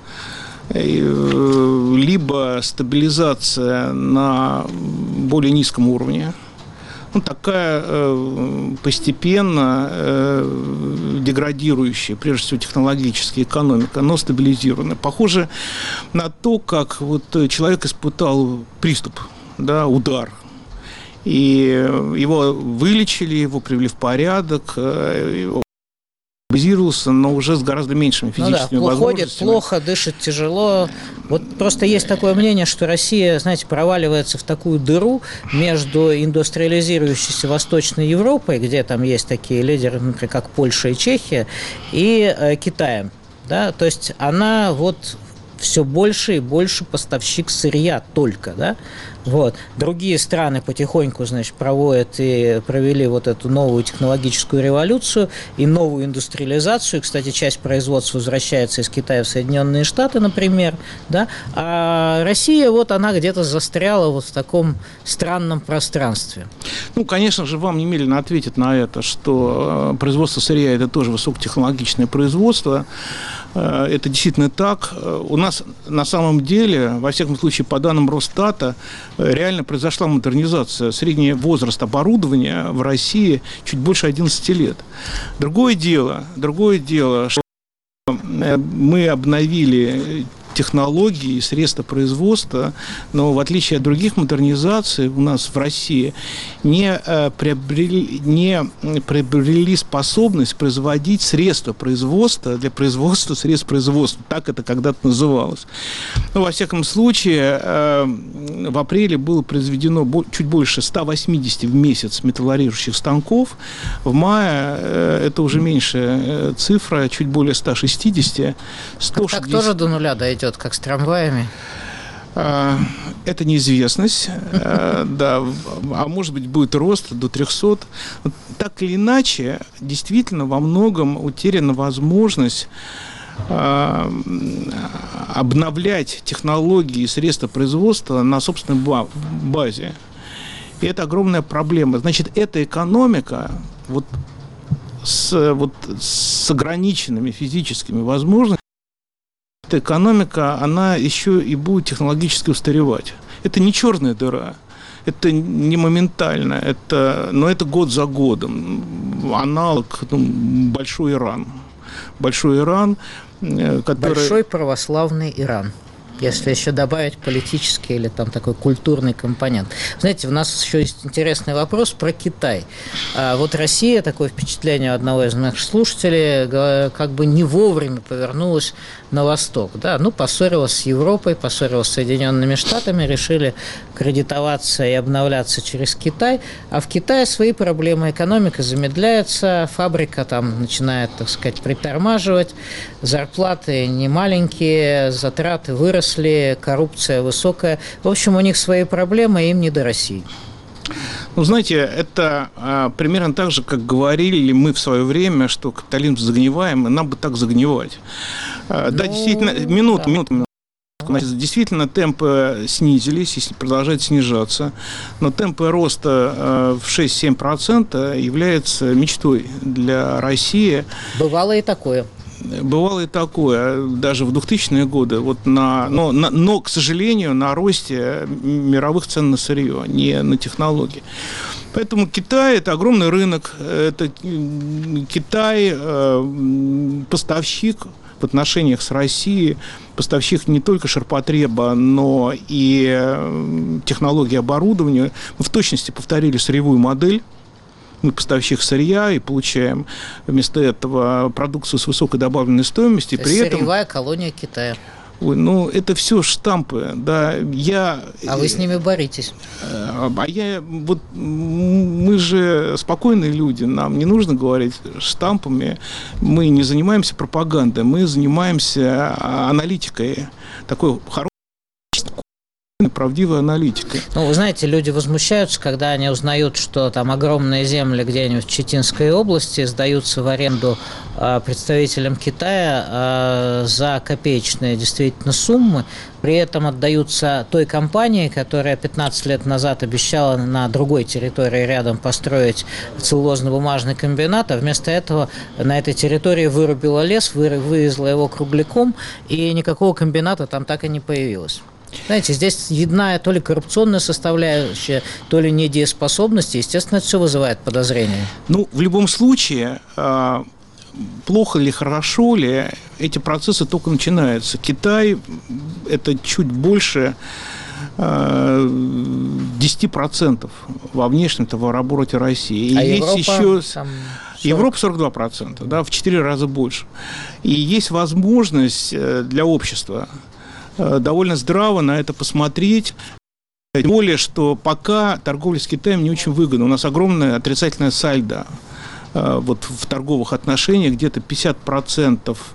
либо стабилизация на более низком уровне, ну, такая постепенно деградирующая, прежде всего технологически, экономика, но стабилизированная. Похоже на то, как вот человек испытал приступ, да, удар. И его вылечили, его привели в порядок, его базировался, но уже с гораздо меньшими физическими ну да, возможностями. Ходит плохо, дышит тяжело. Вот просто есть такое мнение, что Россия, знаете, проваливается в такую дыру между индустриализирующейся Восточной Европой, где там есть такие лидеры, например, как Польша и Чехия, и э, Китаем. Да? То есть она вот все больше и больше поставщик сырья только, да, вот. Другие страны потихоньку, значит, проводят и провели вот эту новую технологическую революцию и новую индустриализацию. Кстати, часть производства возвращается из Китая в Соединенные Штаты, например, да, а Россия, вот она где-то застряла вот в таком странном пространстве. Ну, конечно же, вам немедленно ответят на это, что производство сырья – это тоже высокотехнологичное производство. Это действительно так. У нас на самом деле, во всяком случае, по данным Росстата, реально произошла модернизация. Средний возраст оборудования в России чуть больше одиннадцати лет. Другое дело, другое дело, что мы обновили технологии и средства производства, но в отличие от других модернизаций у нас в России не приобрели, не приобрели способность производить средства производства для производства средств производства. Так это когда-то называлось. Но, во всяком случае, в апреле было произведено чуть больше ста восьмидесяти в месяц металлорежущих станков. В мае это уже меньшая цифра, чуть более ста шестидесяти. сто шестьдесят... Так тоже до нуля дойдет, как с трамваями? Это неизвестность, да, а может быть будет рост до трехсот. Так или иначе, действительно во многом утеряна возможность обновлять технологии и средства производства на собственной базе. И это огромная проблема. Значит, эта экономика вот с, вот, с ограниченными физическими возможностями, эта экономика, она еще и будет технологически устаревать. Это не черная дыра. Это не моментально, это, но это год за годом. Аналог, ну, большой Иран. Большой Иран, который... Большой православный Иран. Если еще добавить политический или там такой культурный компонент. Знаете, у нас еще есть интересный вопрос про Китай. А вот Россия, такое впечатление у одного из наших слушателей, как бы не вовремя повернулась на восток. Да? Ну, поссорилась с Европой, поссорилась с Соединенными Штатами, решили кредитоваться и обновляться через Китай. А в Китае свои проблемы. Экономика замедляется, фабрика там начинает, так сказать, притормаживать, зарплаты не маленькие, затраты выросли, коррупция высокая. В общем, у них свои проблемы, им не до России. Ну, знаете, это а, примерно так же, как говорили мы в свое время, что капитализм загниваем, и нам бы так загнивать. А, ну, да, действительно, минуту, да. минуту, минуту. Значит, действительно, темпы снизились, если продолжать снижаться, но темпы роста э, в шесть-семь процентов являются мечтой для России. Бывало и такое. Бывало и такое, даже в двухтысячные годы, вот на, но, на, но, к сожалению, на росте мировых цен на сырье, не на технологии. Поэтому Китай – это огромный рынок, это Китай э, поставщик в отношениях с Россией, поставщик не только ширпотреба, но и технологии оборудования. Мы в точности повторили сырьевую модель. Мы поставщик сырья и получаем вместо этого продукцию с высокой добавленной стоимостью. То есть при сырьевая этом... колония Китая. Ой, ну, это все штампы, да, я... А вы с ними боретесь. А я, вот, мы же спокойные люди, нам не нужно говорить штампами, мы не занимаемся пропагандой, мы занимаемся аналитикой, такой хорошей, правдивой аналитикой. Ну, вы знаете, люди возмущаются, когда они узнают, что там огромные земли где-нибудь в Читинской области сдаются в аренду э, представителям Китая э, за копеечные действительно суммы, при этом отдаются той компании, которая пятнадцать лет назад обещала на другой территории рядом построить целлюлозно-бумажный комбинат, а вместо этого на этой территории вырубила лес, вывезла его кругляком, и никакого комбината там так и не появилось. Знаете, здесь видна то ли коррупционная составляющая, то ли недееспособность. Естественно, это все вызывает подозрения. Ну, в любом случае, плохо ли, хорошо ли, эти процессы только начинаются. Китай – это чуть больше десять процентов во внешнем товарообороте России. И а есть Европа, еще... Там... Европа сорок два процента, да, в четыре раза больше. И есть возможность для общества довольно здраво на это посмотреть. Тем более, что пока торговля с Китаем не очень выгодна. У нас огромное отрицательное сальдо вот, в торговых отношениях, где-то пятьдесят процентов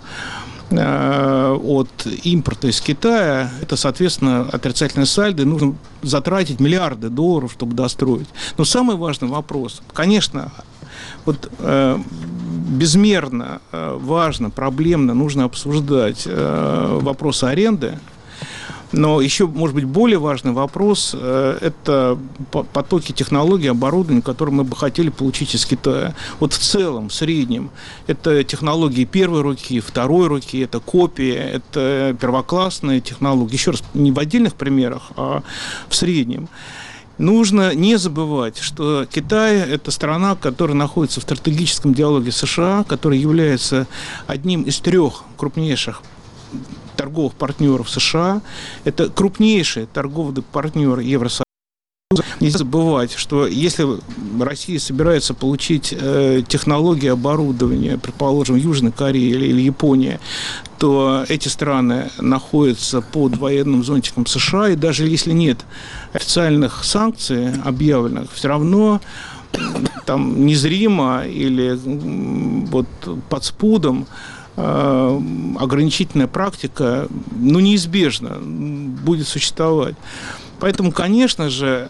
от импорта из Китая. Это, соответственно, отрицательное сальдо. И нужно затратить миллиарды долларов, чтобы достроить. Но самый важный вопрос, конечно, вот э, безмерно э, важно, проблемно нужно обсуждать э, вопросы аренды, но еще, может быть, более важный вопрос э, – это потоки технологий, оборудования, которые мы бы хотели получить из Китая. Вот в целом, в среднем, это технологии первой руки, второй руки, это копии, это первоклассные технологии. Еще раз, не в отдельных примерах, а в среднем. Нужно не забывать, что Китай – это страна, которая находится в стратегическом диалоге с США, которая является одним из трех крупнейших торговых партнеров США. Это крупнейший торговый партнер Евросоюза. Нельзя забывать, что если Россия собирается получить э, технологии оборудования, предположим, Южной Кореи или, или Японии, то эти страны находятся под военным зонтиком США, и даже если нет официальных санкций объявленных, все равно там незримо или вот под спудом э, ограничительная практика, ну, неизбежно будет существовать. Поэтому, конечно же,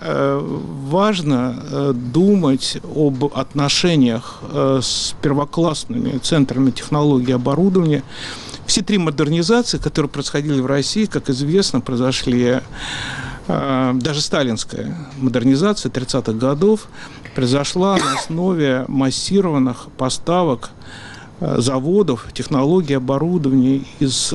важно думать об отношениях с первоклассными центрами технологий и оборудования. Все три модернизации, которые происходили в России, как известно, произошли даже сталинская модернизация тридцатых годов произошла на основе массированных поставок заводов, технологий, оборудования из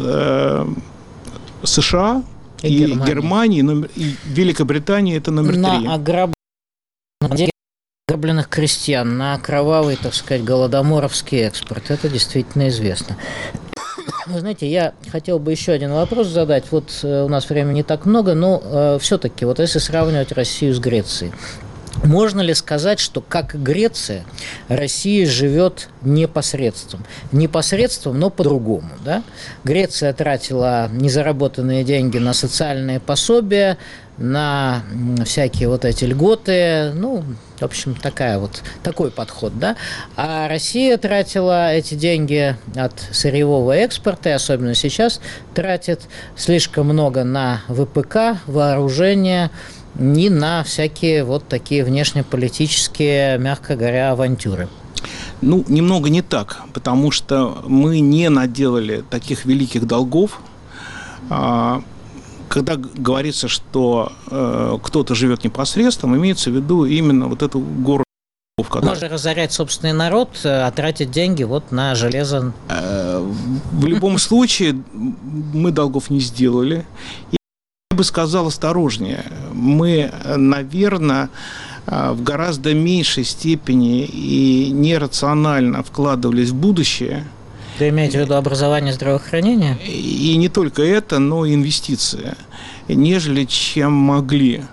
США и, и Германии, Германии и Великобритании. Это номер на три. Ограб... ограбленных крестьян, на кровавый, так сказать, голодоморовский экспорт. Это действительно известно. Вы знаете, я хотел бы еще один вопрос задать. Вот у нас времени не так много, но э, все-таки, вот если сравнивать Россию с Грецией, можно ли сказать, что, как и Греция, Россия живет непосредством? Непосредством, но по-другому. Да? Греция тратила незаработанные деньги на социальные пособия, на всякие вот эти льготы, ну, в общем, такая вот, такой подход, да. А Россия тратила эти деньги от сырьевого экспорта, и особенно сейчас тратит слишком много на ВПК, вооружение, и на всякие вот такие внешнеполитические, мягко говоря, авантюры. Ну, немного не так, потому что мы не наделали таких великих долгов. Когда говорится, что э, кто-то живет непосредством, имеется в виду именно вот эту гору. Можно разорять собственный народ, а тратить деньги вот на железо. Э, в любом случае, мы долгов не сделали. Я бы сказал осторожнее. Мы, наверное, в гораздо меньшей степени и нерационально вкладывались в будущее. Вы имеете в виду образование, здравоохранение? И не только это, но и инвестиции, нежели чем могли.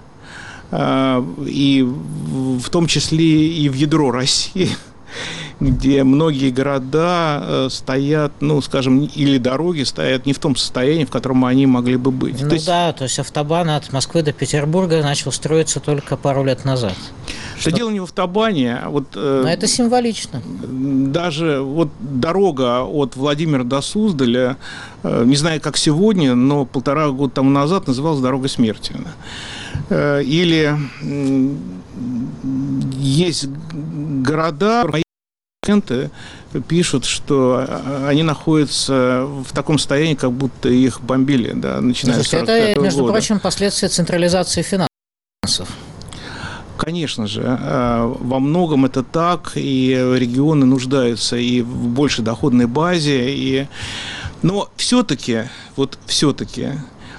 И в том числе и в ядро России, где многие города стоят, ну, скажем, или дороги стоят не в том состоянии, в котором они могли бы быть. Ну то есть... да, то есть автобан от Москвы до Петербурга начал строиться только пару лет назад. Что дело не в автобане, а вот... Но это символично. Даже вот дорога от Владимира до Суздаля, не знаю, как сегодня, но полтора года тому назад называлась «Дорога смерти». Или есть города, клиенты пишут, что они находятся в таком состоянии, как будто их бомбили, да, начиная с сорок пятого года. Это, между прочим, последствия централизации финансов. Конечно же, во многом это так, и регионы нуждаются и в большей доходной базе, и... но все-таки, вот все-таки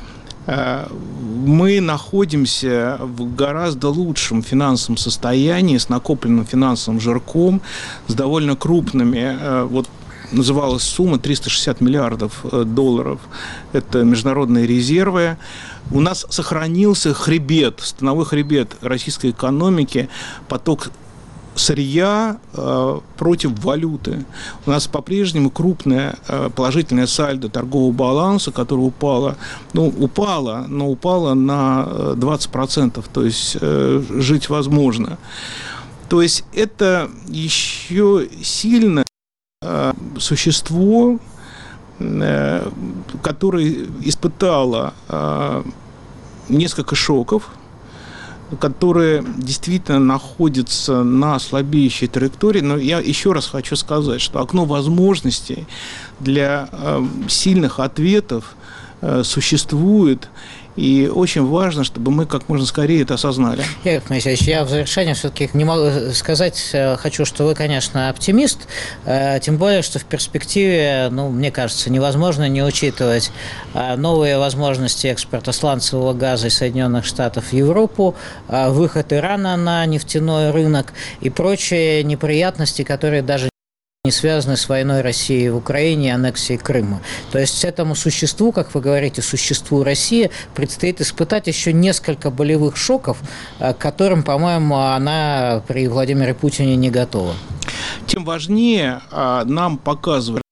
мы находимся в гораздо лучшем финансовом состоянии, с накопленным финансовым жирком, с довольно крупными, вот называлась сумма триста шестьдесят миллиардов долларов, это международные резервы. У нас сохранился хребет, становой хребет российской экономики, поток сырья э, против валюты. У нас по-прежнему крупное э, положительное сальдо торгового баланса, которое упало, ну, упало, но упало на двадцать процентов, то есть э, жить возможно. То есть это еще сильное э, существо, э, которое испытало э, несколько шоков, которые действительно находятся на слабеющей траектории. Но я еще раз хочу сказать, что окно возможностей для э, сильных ответов э, существует. И очень важно, чтобы мы как можно скорее это осознали. Игорь Моисеевич, я в завершение все-таки не могу сказать, хочу, что вы, конечно, оптимист, тем более, что в перспективе, ну, мне кажется, невозможно не учитывать новые возможности экспорта сланцевого газа из Соединенных Штатов в Европу, выход Ирана на нефтяной рынок и прочие неприятности, которые даже не связаны с войной России в Украине и аннексией Крыма. То есть этому существу, как вы говорите, существу России, предстоит испытать еще несколько болевых шоков, к которым, по-моему, она при Владимире Путине не готова. Тем важнее нам показывать,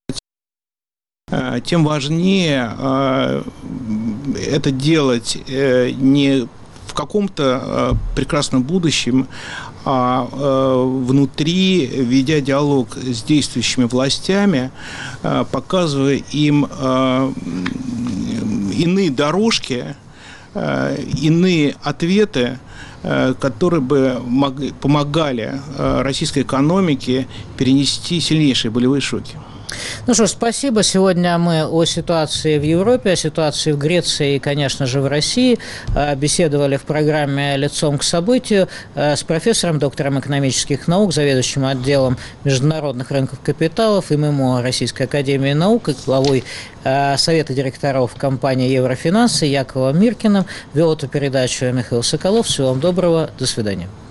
тем важнее это делать не в каком-то прекрасном будущем, а внутри, ведя диалог с действующими властями, показывая им иные дорожки, иные ответы, которые бы помогали российской экономике перенести сильнейшие болевые шоки. Ну что ж, спасибо. Сегодня мы о ситуации в Европе, о ситуации в Греции и, конечно же, в России беседовали в программе «Лицом к событию» с профессором, доктором экономических наук, заведующим отделом международных рынков капиталов эм эм о Российской академии наук и главой Совета директоров компании «Еврофинансы» Яковом Миркиным. Вел эту передачу Михаил Соколов. Всего вам доброго. До свидания.